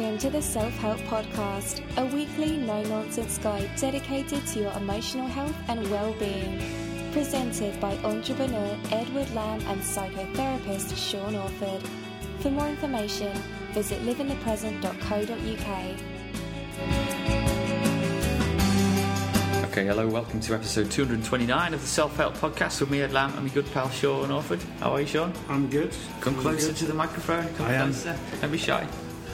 listening to the Self-Help Podcast, a weekly no-nonsense guide dedicated to your emotional health and well-being. Presented by entrepreneur Edward Lamb and psychotherapist Sean Orford. For more information, visit liveinthepresent.co.uk. Okay, hello, welcome to episode 229 of the Self-Help Podcast with me, Ed Lamb, and my good pal Sean Orford. How are you, Sean? I'm good. Come closer to the microphone. Come closer. Don't be shy.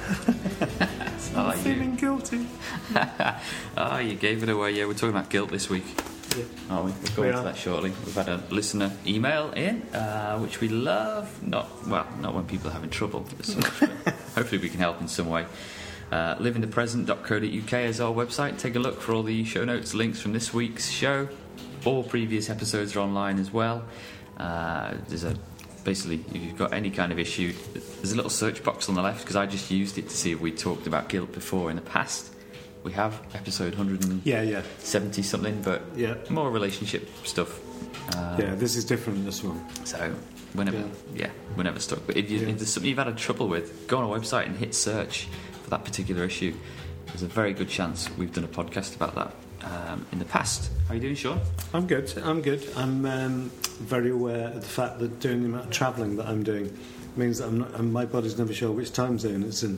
It's not like feeling guilty. Oh, you gave it away. Yeah, we're talking about guilt this week. Yeah. We'll go into that shortly. We've had a listener email in, which we love. Not when people are having trouble, so much, but hopefully we can help in some way. Liveinthepresent.co.uk is our website. Take a look for all the show notes, links from this week's show. All previous episodes are online as well. Basically, if you've got any kind of issue, there's a little search box on the left, because I just used it to see if we talked about guilt before in the past. We have episode 170 something, but more relationship stuff. This is different, this one. So we're never stuck. But if there's something you've had trouble with, go on our website and hit search for that particular issue. There's a very good chance we've done a podcast about that in the past. How are you doing, Sean? I'm good. I'm very aware of the fact that doing the amount of travelling that I'm doing means that my body's never sure which time zone it's in.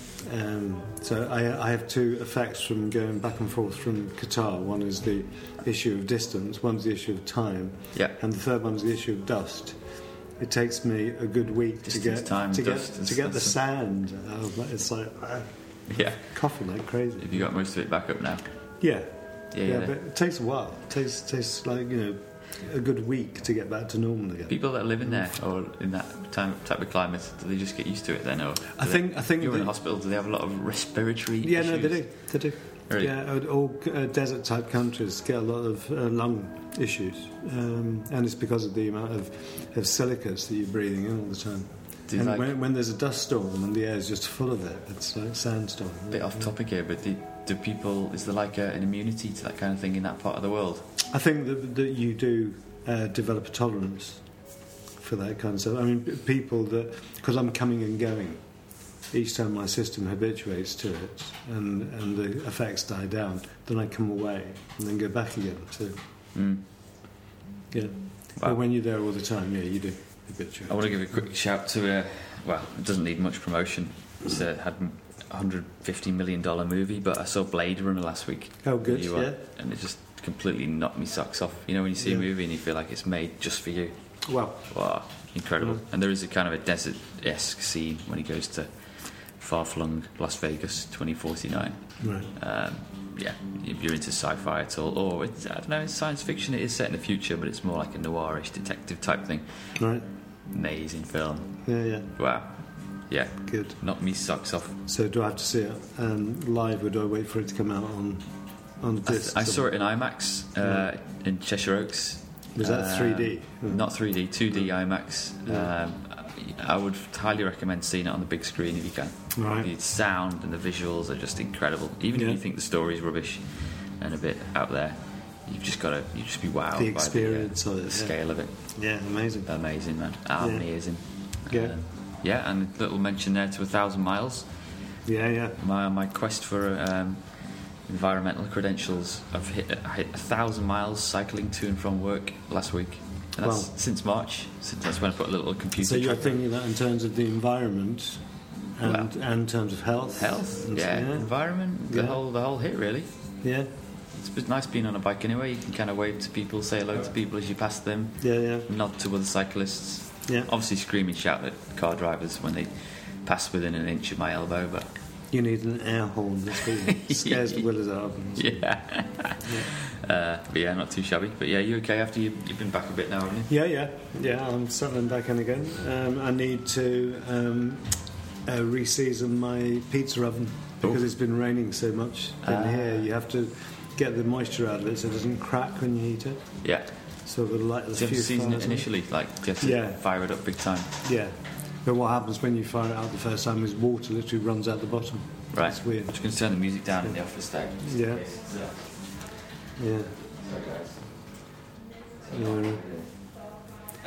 So I have two effects from going back and forth from Qatar. One is the issue of distance, one's the issue of time, and the third one is the issue of dust. It takes me a good week to get the sand out of it. It's like coughing like crazy. Have you got most of it back up now? Yeah, but it takes a while. It takes like a good week to get back to normal again. People that live in there or in that type of climate, do they just get used to it then? Or I think you're in a hospital. Do they have a lot of respiratory issues? No, they do. Really? Yeah, all desert type countries get a lot of lung issues, and it's because of the amount of silicas that you're breathing in all the time. When there's a dust storm and the air is just full of it, it's like sandstorm. A bit off topic here, but do people, is there like an immunity to that kind of thing in that part of the world? I think that you do develop a tolerance for that kind of stuff. I mean, people that, because I'm coming and going, each time my system habituates to it and the effects die down, then I come away and then go back again. So, Wow. But when you're there all the time, you do habituate. I want to give a quick shout to, it doesn't need much promotion. It's had a $150 million movie, but I saw Blade Runner last week. Oh, good, and it just completely knocked me socks off. You know, when you see a movie and you feel like it's made just for you. Wow, incredible. And there is a kind of a desert-esque scene when he goes to far-flung Las Vegas 2049. Right. If you're into sci-fi at all, or I don't know, it's science fiction. It is set in the future, but it's more like a noirish detective type thing. Right. Amazing film. Yeah. Wow. Yeah. Good. Knocked me socks off. So do I have to see it live, or do I wait for it to come out on disc? I saw it in IMAX in Cheshire Oaks. Was that 3D? Not 3D, 2D IMAX. Yeah. I would highly recommend seeing it on the big screen if you can. Right. The sound and the visuals are just incredible. Even if you think the story's rubbish and a bit out there, you just be wowed the experience by of it, the scale of it. Yeah, amazing, man. Amazing. Yeah. And a little mention there to 1,000 miles. Yeah. My quest for environmental credentials. I hit 1,000 miles cycling to and from work last week. And that's since March. That's when I put a little computer. So you're thinking that in terms of the environment and in terms of health, environment, the whole hit really. Yeah. It's nice being on a bike anyway. You can kind of wave to people, say hello to people as you pass them. Yeah. Nod to other cyclists. Yeah. Obviously scream and shout at car drivers when they pass within an inch of my elbow, but you need an air horn. That scares the willies out of them. But not too shabby. But you okay after you've been back a bit now, haven't you? Yeah. I'm settling back in again. I need to re-season my pizza oven because it's been raining so much in here. You have to get the moisture out of it so it doesn't crack when you heat it. Yeah. So the light. Do you have to season it initially, like you have to fire it up big time? Yeah. But what happens when you fire it out the first time is water literally runs out the bottom. Right. It's weird. I'm just going to turn the music down in the office there. Yeah.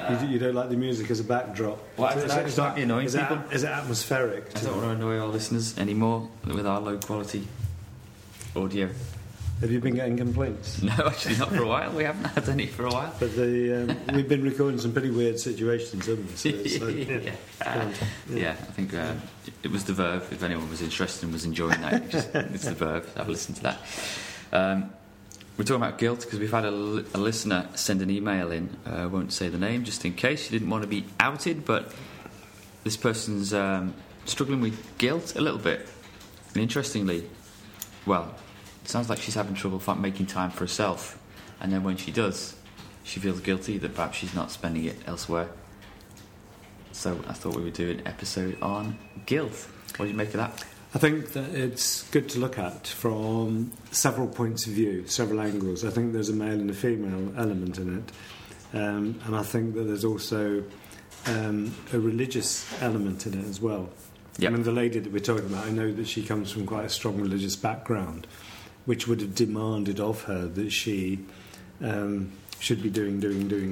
You don't like the music as a backdrop? Well, is that annoying people? Is it atmospheric? I don't want to annoy our listeners anymore with our low quality audio. Have you been getting complaints? No, actually not for a while. We haven't had any for a while. But we've been recording some pretty weird situations, haven't we? So it's like, I think it was The Verve. If anyone was interested and was enjoying that, it's The Verve. Have a listen to that. We're talking about guilt because we've had a listener send an email in. I won't say the name just in case. She didn't want to be outed, but this person's struggling with guilt a little bit. And interestingly, well, it sounds like she's having trouble making time for herself, and then when she does, she feels guilty that perhaps she's not spending it elsewhere. So I thought we would do an episode on guilt. What do you make of that? I think that it's good to look at from several points of view, several angles. I think there's a male and a female element in it, and I think that there's also a religious element in it as well. Yep. I mean, the lady that we're talking about, I know that she comes from quite a strong religious background, which would have demanded of her that she should be doing.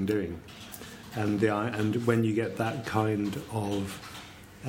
And when you get that kind of,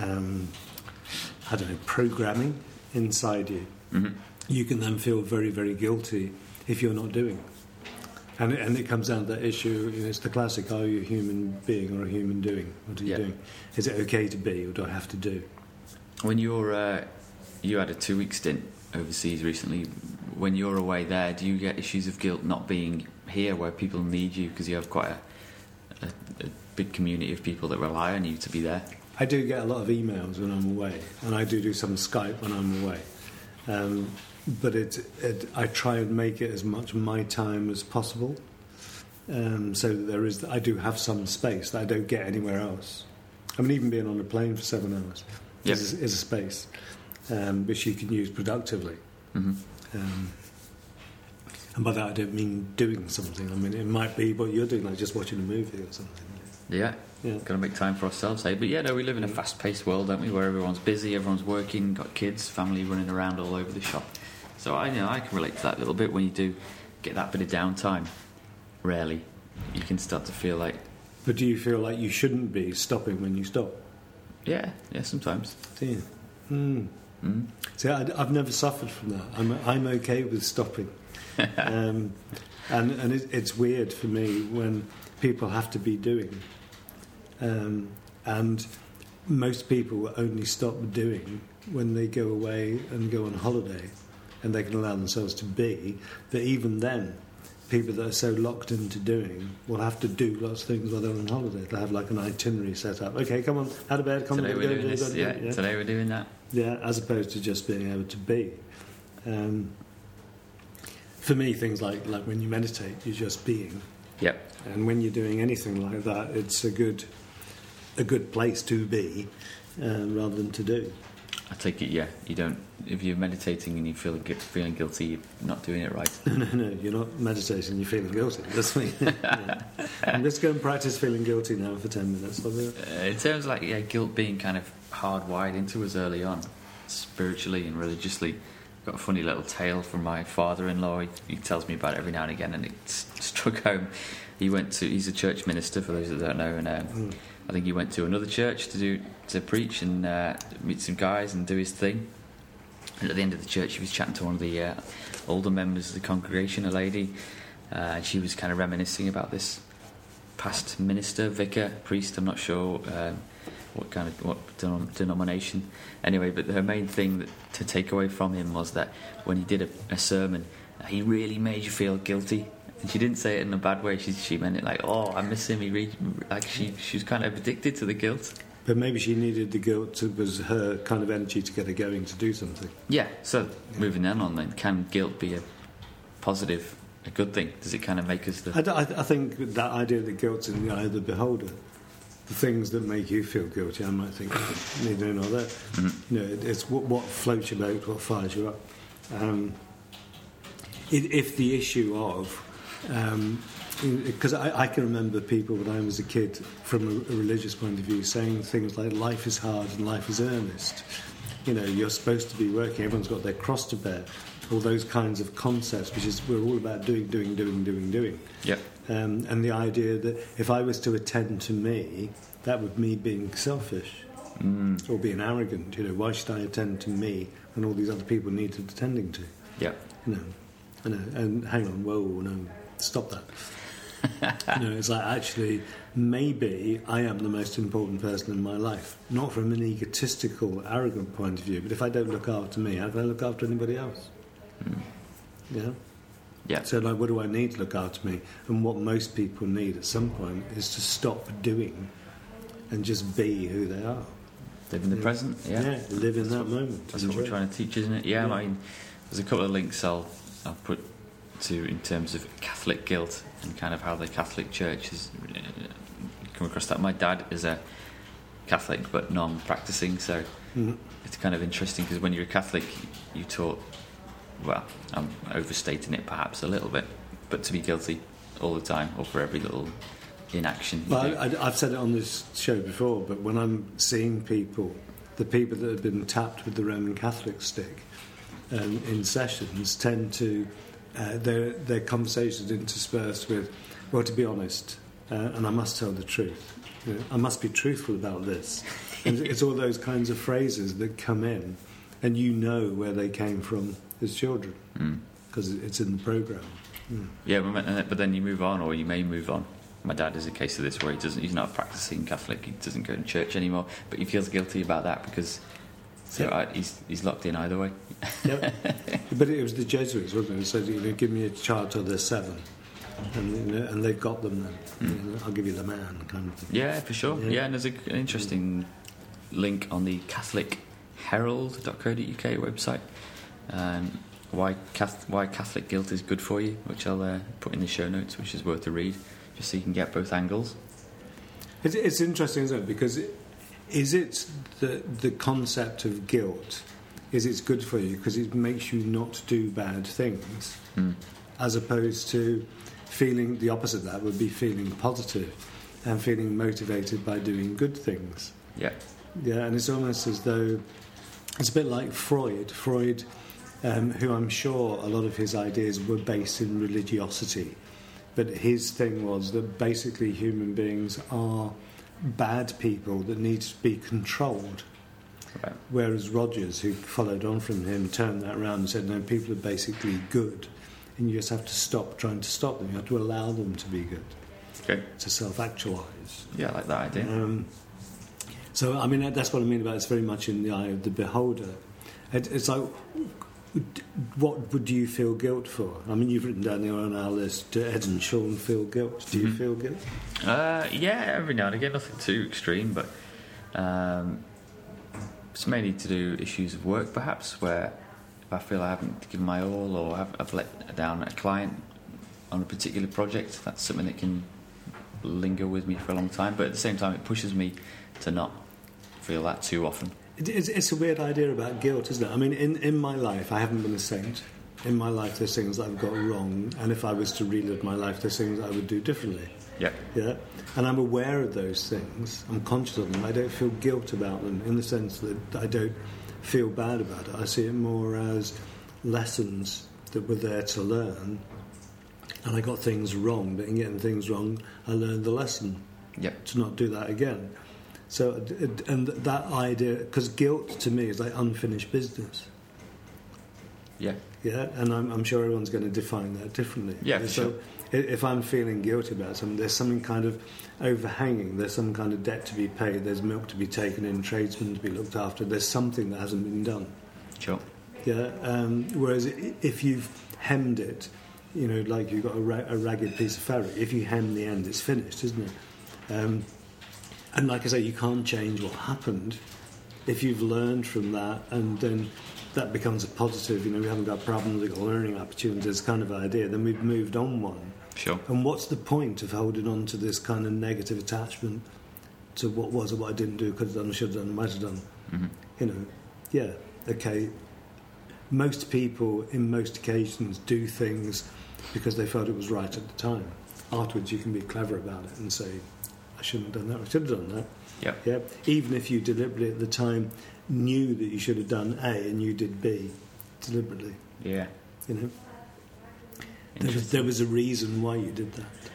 programming inside you, you can then feel very, very guilty if you're not doing. And it comes down to that issue, it's the classic, are you a human being or a human doing? What are you doing? Is it okay to be or do I have to do? When you had a 2-week stint overseas recently, when you're away there, do you get issues of guilt not being here where people need you because you have quite a big community of people that rely on you to be there? I do get a lot of emails when I'm away, and I do some Skype when I'm away. But I try and make it as much my time as possible, so that I do have some space that I don't get anywhere else. I mean, even being on a plane for 7 hours is a space which you can use productively. And by that I don't mean doing something. I mean, it might be what you're doing, like just watching a movie or something. Yeah. Got to make time for ourselves, eh? But we live in a fast-paced world, don't we, where everyone's busy, everyone's working, got kids, family running around all over the shop. So I can relate to that a little bit. When you do get that bit of downtime, rarely, you can start to feel like... But do you feel like you shouldn't be stopping when you stop? Yeah, sometimes. Do you? See, I've never suffered from that. I'm okay with stopping. And it's weird for me when people have to be doing. And most people will only stop doing when they go away and go on holiday, and they can allow themselves to be. But even then, people that are so locked into doing will have to do lots of things while they're on holiday. They have like an itinerary set up. Okay, come on, out of bed, come today on. We're doing this. Today we're doing that. Yeah, as opposed to just being able to be. For me, things like when you meditate, you're just being. Yep. And when you're doing anything like that, it's a good place to be rather than to do. I take it, you don't. If you're meditating and you feeling guilty, you're not doing it right. No, you're not meditating. You're feeling guilty. That's me. I'm just going to practice feeling guilty now for 10 minutes. In terms of guilt being kind of hardwired into us early on, spiritually and religiously. Got a funny little tale from my father-in-law. He tells me about it every now and again, and it struck home. He's a church minister, for those that don't know, and I think he went to another church to preach and meet some guys and do his thing. And at the end of the church, he was chatting to one of the older members of the congregation, a lady, and she was kind of reminiscing about this past minister, vicar, priest, I'm not sure what denomination. Anyway, but her main thing to take away from him was that when he did a sermon, he really made you feel guilty. And she didn't say it in a bad way. She meant it like, oh, I miss him. She was kind of addicted to the guilt. But maybe she needed the guilt. It was her kind of energy to get her going to do something. Yeah. So moving on then, can guilt be a positive, a good thing? Does it kind of make us I think that idea that guilt's in the eye of the beholder. The things that make you feel guilty, I might think, neither nor that. It's what floats your boat, what fires you up. If the issue of... because I can remember people when I was a kid, from a religious point of view, saying things like life is hard and life is earnest. You're supposed to be working, everyone's got their cross to bear. All those kinds of concepts, which is we're all about doing. Yep. And the idea that if I was to attend to me, that would be being selfish or being arrogant. You know, why should I attend to me when all these other people needed attending to? Yeah. You know, and hang on, whoa, no, stop that. You know, it's like, actually, maybe I am the most important person in my life. Not from an egotistical, arrogant point of view, but if I don't look after me, how can I look after anybody else? Yeah? Yeah. So, like, what do I need to look after me? And what most people need at some point is to stop doing and just be who they are. Live in the present, Yeah, live in that moment. That's what we're trying to teach, isn't it? Yeah, I mean, there's a couple of links I'll put to in terms of Catholic guilt and kind of how the Catholic Church has come across that. My dad is a Catholic but non-practicing, so it's kind of interesting because when you're a Catholic, you're taught, well, I'm overstating it perhaps a little bit, but to be guilty all the time or for every little inaction. Well, I've said it on this show before, but when I'm seeing people, the people that have been tapped with the Roman Catholic stick in sessions tend to, their conversations interspersed with, well, to be honest, and I must tell the truth, you know, I must be truthful about this. And it's all those kinds of phrases that come in, and you know where they came from as children, because it's in the programme. Yeah, but then you move on, or you may move on. My dad is a case of this where he's not a practicing Catholic, he doesn't go to church anymore, but he feels guilty about that because he's locked in either way. Yeah. But it was the Jesuits, wasn't it? It said, you know, give me a child till they're 7, and they've got them then. You know, I'll give you the man, kind of thing. Yeah, for sure. Yeah, and there's an interesting link on the CatholicHerald.co.uk website. Why Catholic guilt is good for you, which I'll put in the show notes, which is worth a read, just so you can get both angles. It's interesting, isn't it? Because is it the concept of guilt? Is it's good for you because it makes you not do bad things, as opposed to feeling the opposite of that would be feeling positive and feeling motivated by doing good things. Yeah. Yeah, and it's almost as though it's a bit like Freud. Freud, who I'm sure a lot of his ideas were based in religiosity, but his thing was that basically human beings are bad people that need to be controlled. Right. Whereas Rogers, who followed on from him, turned that around and said, no, people are basically good, and you just have to stop trying to stop them. You have to allow them to be good, to self-actualise. Yeah, I like that idea. So, I mean, that's what I mean about it's very much in the eye of the beholder. It's like, what would you feel guilt for? I mean, you've written down here on our list, do Ed and Sean feel guilt? Do you feel guilt? Yeah, every now and again, nothing too extreme, but it's mainly to do issues of work, perhaps, where if I feel I haven't given my all or I've let down a client on a particular project, that's something that can linger with me for a long time, but at the same time it pushes me to not feel that too often. It's a weird idea about guilt, isn't it? I mean, in my life, I haven't been a saint. In my life, there's things that I've got wrong, and if I was to relive my life, there's things I would do differently. Yeah. Yeah. And I'm aware of those things. I'm conscious of them. I don't feel guilt about them in the sense that I don't feel bad about it. I see it more as lessons that were there to learn, and I got things wrong, but in getting things wrong, I learned the lesson to not do that again. So, and that idea, because guilt to me is like unfinished business. Yeah. Yeah, and I'm sure everyone's going to define that differently. Yeah, for sure. If I'm feeling guilty about something, there's something kind of overhanging, there's some kind of debt to be paid, there's milk to be taken in, tradesmen to be looked after, there's something that hasn't been done. Sure. Yeah, whereas if you've hemmed it, you know, like you've got a ragged piece of fabric, if you hem the end, it's finished, isn't it? And like I say, you can't change what happened. If you've learned from that, and then that becomes a positive, you know, we haven't got problems, we've got learning opportunities kind of idea, then we've moved on one. Sure. And what's the point of holding on to this kind of negative attachment to what was or what I didn't do, could have done, should have done, might have done? Mm-hmm. You know, yeah, okay. Most people, in most occasions, do things because they felt it was right at the time. Afterwards, you can be clever about it and say, I shouldn't have done that, I should have done that. Yeah. Yeah. Even if you deliberately at the time knew that you should have done A and you did B deliberately. Yeah. You know? There was a reason why you did that.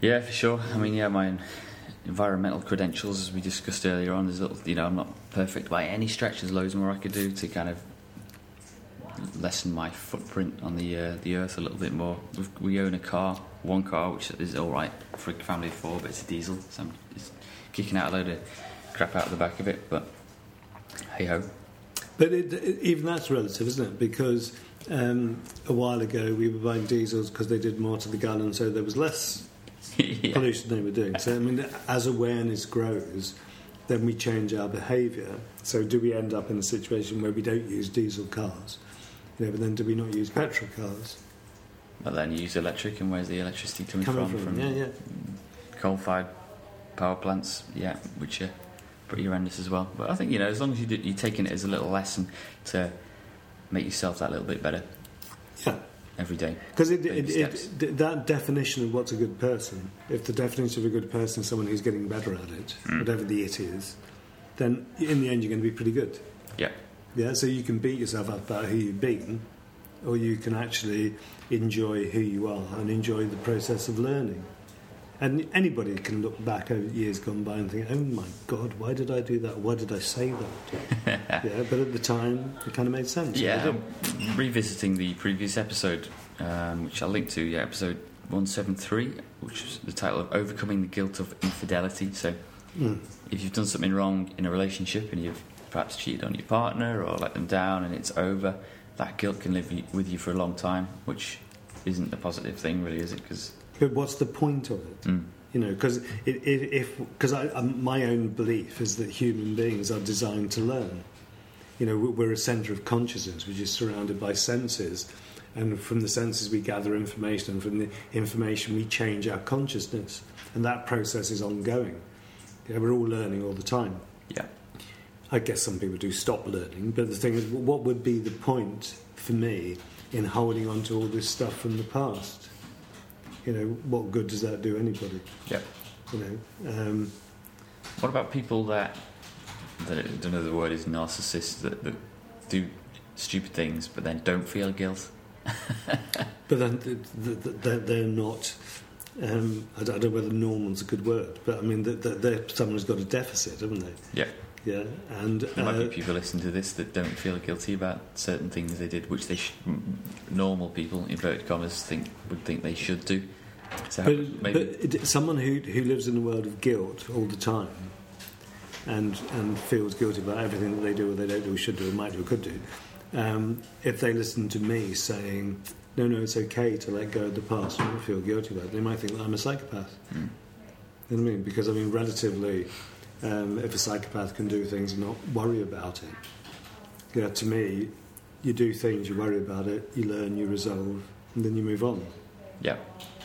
Yeah, for sure. I mean, my environmental credentials, as we discussed earlier on, there's I'm not perfect by any stretch. There's loads more I could do to kind of lessen my footprint on the earth a little bit more. We own one car, which is all right for a family of 4, but it's a diesel, so I'm just kicking out a load of crap out of the back of it. But hey ho. But even that's relative, isn't it? Because a while ago we were buying diesels because they did more to the gallon, so there was less pollution they were doing. So I mean, as awareness grows, then we change our behaviour. So do we end up in a situation where we don't use diesel cars? But then do we not use petrol cars? But then you use electric, and where's the electricity coming from? Coal-fired power plants, which are pretty horrendous as well. But I think, as long as you're taking it as a little lesson to make yourself that little bit better. Yeah. Every day. Because that definition of what's a good person, if the definition of a good person is someone who's getting better at it, whatever the it is, then in the end you're going to be pretty good. Yeah. Yeah, so you can beat yourself up about who you've been, or you can actually enjoy who you are and enjoy the process of learning. And anybody can look back over years gone by and think, oh my God, why did I do that? Why did I say that? But at the time, it kind of made sense. Yeah, revisiting the previous episode, which I'll link to, episode 173, which is the title of Overcoming the Guilt of Infidelity. So if you've done something wrong in a relationship and you've perhaps cheated on your partner or let them down and it's over, that guilt can live with you for a long time, which isn't a positive thing, really, is it? But what's the point of it? Because my own belief is that human beings are designed to learn. We're a centre of consciousness, which is surrounded by senses, and from the senses we gather information, and from the information we change our consciousness, and that process is ongoing. We're all learning all the time. Yeah. I guess some people do stop learning, but the thing is, what would be the point for me in holding on to all this stuff from the past? What good does that do anybody? Yeah. What about people that I don't know, the word is narcissists, that do stupid things but then don't feel guilt? But then they're not. I don't know whether normal's a good word, but I mean, they're someone who's got a deficit, haven't they? Yeah. Yeah, and there might be people listening to this that don't feel guilty about certain things they did, which normal people, inverted commas, would think they should do. So but someone who lives in a world of guilt all the time and feels guilty about everything that they do or they don't do or should do or might do or could do, if they listen to me saying, no, it's okay to let go of the past and not feel guilty about it, they might think that I'm a psychopath. You know what I mean? Because, relatively... if a psychopath can do things and not worry about it, to me, you do things, you worry about it, you learn, you resolve, and then you move on. Yeah.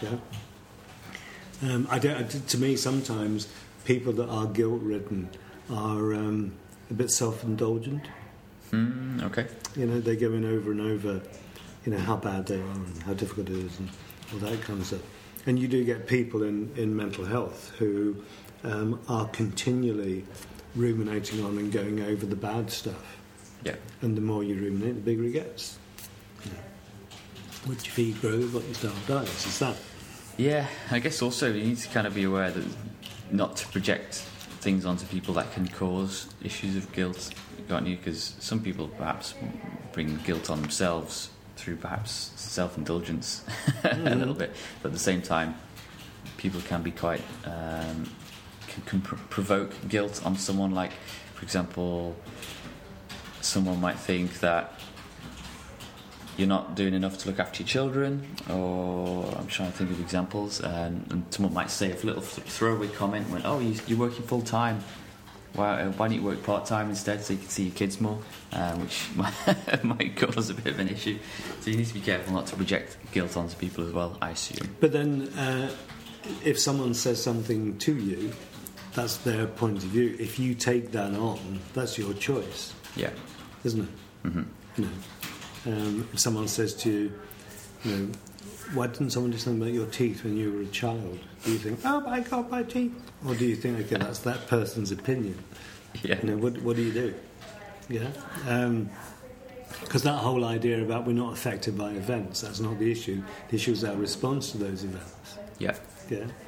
To me, sometimes people that are guilt-ridden are a bit self-indulgent. Okay. They go in over and over, how bad they are and how difficult it is and all that kind of stuff. And you do get people in mental health who are continually ruminating on and going over the bad stuff. Yeah. And the more you ruminate, the bigger it gets. What you feed grows, what you starve dies. It's that. Yeah, I guess also you need to kind of be aware that not to project things onto people that can cause issues of guilt, can't you? Because some people perhaps bring guilt on themselves through perhaps self-indulgence a little bit, but at the same time people can be quite can provoke guilt on someone. Like, for example, someone might think that you're not doing enough to look after your children, or I'm trying to think of examples, and someone might say a little throwaway comment when, oh, you're working full time, why don't you work part time instead so you can see your kids more, which might cause a bit of an issue. So you need to be careful not to project guilt onto people as well, I assume. But then if someone says something to you, that's their point of view. If you take that on, that's your choice. Yeah. Isn't it? Mm-hmm. If someone says to you, why didn't someone do something about your teeth when you were a child? Do you think, oh my God, my teeth? Or do you think, okay, that's that person's opinion? Yeah. What do you do? Yeah. Because that whole idea about we're not affected by events, that's not the issue. The issue is our response to those events. Yeah. Yeah.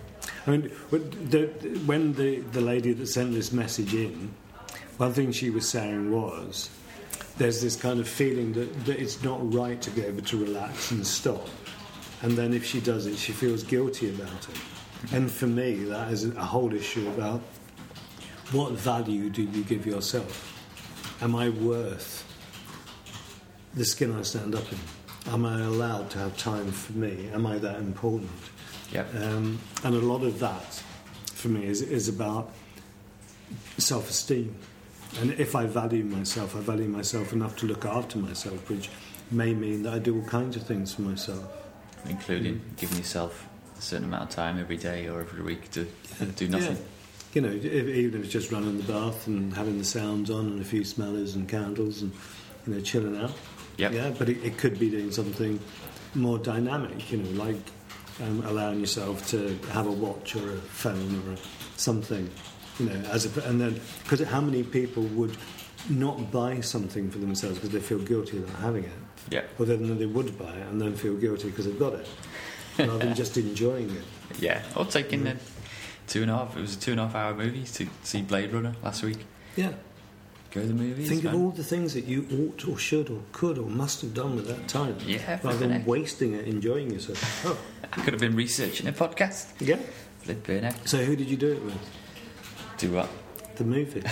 I mean, when the lady that sent this message in, one thing she was saying was, there's this kind of feeling that it's not right to be able to relax and stop. And then if she does it, she feels guilty about it. And for me, that is a whole issue about what value do you give yourself? Am I worth the skin I stand up in? Am I allowed to have time for me? Am I that important? Yep. And a lot of that, for me, is about self-esteem. And if I value myself enough to look after myself, which may mean that I do all kinds of things for myself. Including giving yourself a certain amount of time every day or every week to do nothing. Yeah. You know, even if it's just running the bath and having the sounds on and a few smellers and candles and, you know, chilling out. Yep. Yeah, but it could be doing something more dynamic, you know, like allowing yourself to have a watch or a phone or something, you know, and then, because how many people would not buy something for themselves because they feel guilty about having it? Yeah. Or then they would buy it and then feel guilty because they've got it, rather than just enjoying it. Yeah, or taking it was a 2.5 hour movie to see Blade Runner last week. Yeah. Go to the movies. Think of all the things that you ought or should or could or must have done with that time. Yeah. Rather than wasting it, enjoying yourself. Oh. I could have been researching a podcast. Yeah. Flipping heck. So who did you do it with? Do what? The movie.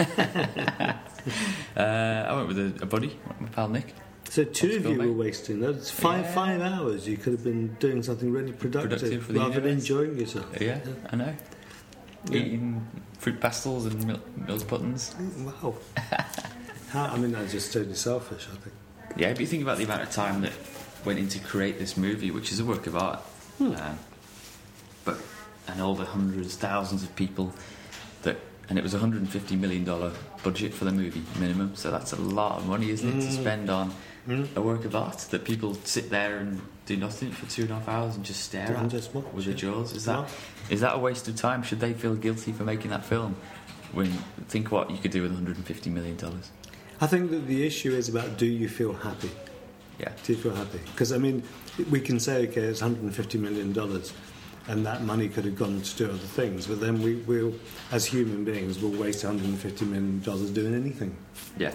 I went with a buddy, my pal Nick. So two of you were wasting. That's five hours. You could have been doing something really productive for the rather than enjoying yourself. Yeah, I know. Yeah. Eating fruit pastels and milk buttons. Wow. I mean, that's just totally selfish, I think. Yeah, but you think about the amount of time that went in to create this movie, which is a work of art. And all the hundreds, thousands of people and it was a $150 million budget for the movie minimum, so that's a lot of money, isn't it, to spend on a work of art that people sit there and do nothing for 2.5 hours and just stare at with their jaws. Is that a waste of time? Should they feel guilty for making that film? Think what you could do with $150 million. I think that the issue is about, do you feel happy? Yeah. Do you feel happy? Because, I mean, we can say, okay, it's $150 million and that money could have gone to do other things, but then we'll, as human beings, we'll waste $150 million doing anything. Yeah.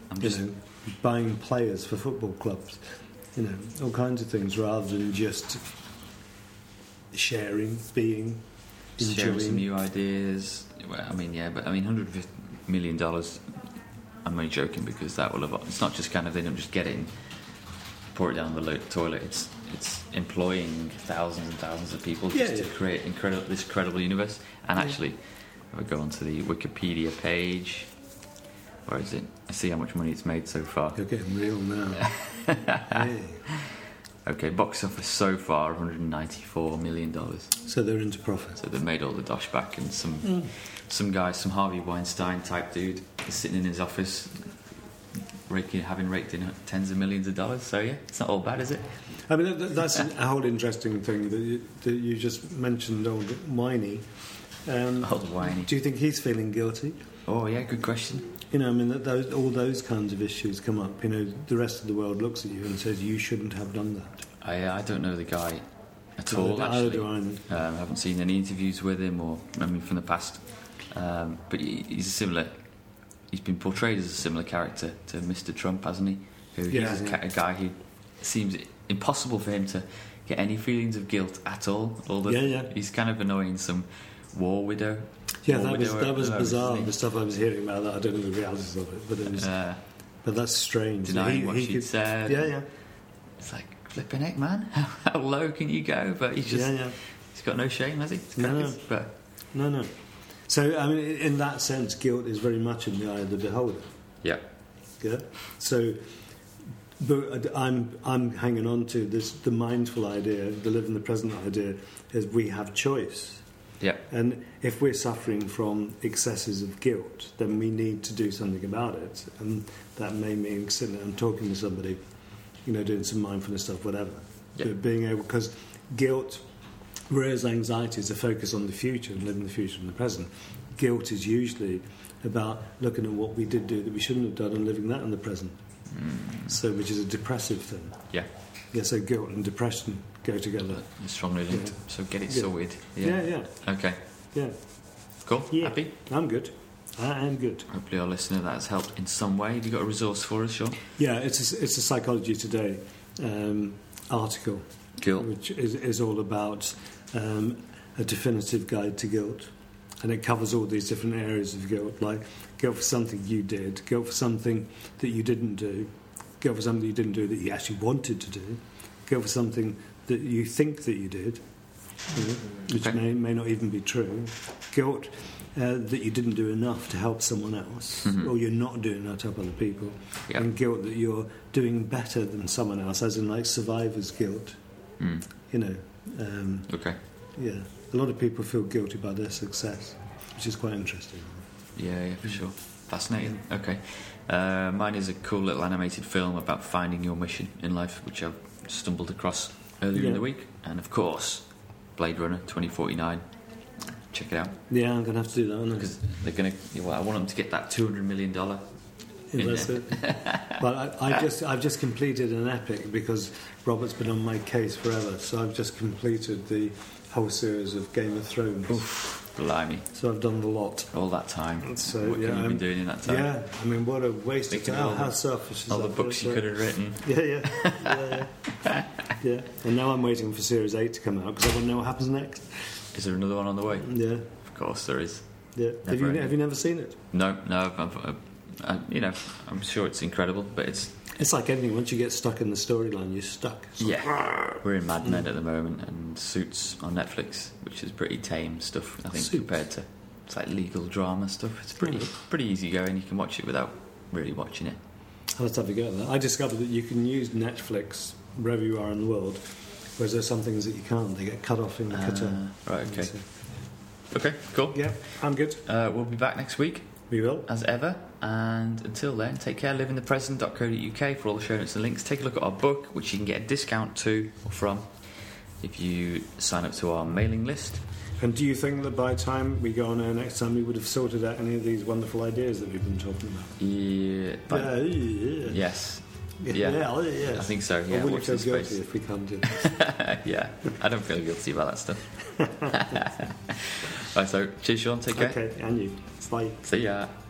Buying players for football clubs, you know, all kinds of things, rather than just sharing, enjoying. Sharing some new ideas. Well, $150 million, I'm only joking, because that will have... It's not just kind of, they don't just get it and pour it down the toilet. It's employing thousands and thousands of people to create this incredible universe. And actually, if I go onto the Wikipedia page, where is it? I see how much money it's made so far. You're getting real now. Hey. Okay, box office so far, $194 million. So they're into profit. So they've made all the dosh back, and some guy, some Harvey Weinstein type dude, is sitting in his office having raked in tens of millions of dollars. So yeah, it's not all bad, is it? I mean, that's a whole interesting thing that you just mentioned, old Whiny. Old Whiny. Do you think he's feeling guilty? Oh yeah, good question. You know, I mean, all those kinds of issues come up. You know, the rest of the world looks at you and says you shouldn't have done that. I don't know the guy at all. Actually, I haven't seen any interviews with him, from the past. But he's been portrayed as a similar character to Mr. Trump, hasn't he? He's a guy who seems impossible for him to get any feelings of guilt at all. He's kind of annoying some war widow. Yeah, that was bizarre. The stuff I was hearing about that, I don't know the realities of it, but it was. But that's strange. Denying what she said. Yeah. It's like, flipping heck, man. How low can you go? But he's just. He's got no shame, has he? No. So, I mean, in that sense, guilt is very much in the eye of the beholder. Yeah. Yeah. So, but I'm hanging on to this. The mindful idea, the live in the present idea, is we have choice. Yeah. And if we're suffering from excesses of guilt, then we need to do something about it. And that may mean sitting and talking to somebody, you know, doing some mindfulness stuff, whatever. Yeah. But being able, because guilt, whereas anxiety is a focus on the future and living the future in the present, guilt is usually about looking at what we did do that we shouldn't have done and living that in the present. So, which is a depressive thing. Yeah. Yeah, so guilt and depression go together. Strongly linked. Yeah. So get it sorted. Yeah. Okay. Yeah. Cool. Yeah. Happy? I'm good. I am good. Hopefully our listener that has helped in some way. Have you got a resource for us, Sean? Yeah, it's a Psychology Today article, Guilt. which is all about a definitive guide to guilt. And it covers all these different areas of guilt, like guilt for something you did, guilt for something that you didn't do, guilt for something you didn't do that you actually wanted to do, guilt for something that you think that you did, which may not even be true, guilt that you didn't do enough to help someone else, or you're not doing enough to help other people, and guilt that you're doing better than someone else, as in like survivor's guilt. You know. Yeah. A lot of people feel guilty about their success, which is quite interesting. Yeah, for sure. Fascinating. Okay. Mine is a cool little animated film about finding your mission in life, which I've stumbled across earlier in the week. And of course, Blade Runner 2049. Check it out. Yeah, I'm going to have to do that, aren't I? Because they're going to... Well, I want them to get that $200 million. That's it. Well, I've just completed an epic because Robert's been on my case forever. So I've just completed the whole series of Game of Thrones. Oof, blimey. So I've done the lot. All that time. So, what have you been doing in that time? Yeah, I mean, what a waste of time. How selfish is all that? the books you could have written. Yeah. And now I'm waiting for Series 8 to come out because I want to know what happens next. Is there another one on the way? Yeah. Of course there is. Yeah. Have you never seen it? No. I'm sure it's incredible, but it's like anything. Once you get stuck in the storyline, you're stuck. We're in Mad Men at the moment, and Suits on Netflix, which is pretty tame stuff, I think, compared to it's like legal drama stuff. It's pretty easy going. You can watch it without really watching it. I'll have to have a go at that. I discovered that you can use Netflix wherever you are in the world, whereas there's some things that you can't. They get cut off in the cutter. Right. Okay. Okay. Cool. Yeah, I'm good. We'll be back next week. We will. As ever. And until then, take care, liveinthepresent.co.uk for all the show notes and links. Take a look at our book, which you can get a discount to or from if you sign up to our mailing list. And do you think that by the time we go on air next time, we would have sorted out any of these wonderful ideas that we've been talking about? Yes. Yeah. I think so, yeah. Or will you feel guilty if we can't do that? Yeah, I don't feel guilty about that stuff. Right, so cheers, Sean, take care. Okay, and you. Bye. See ya.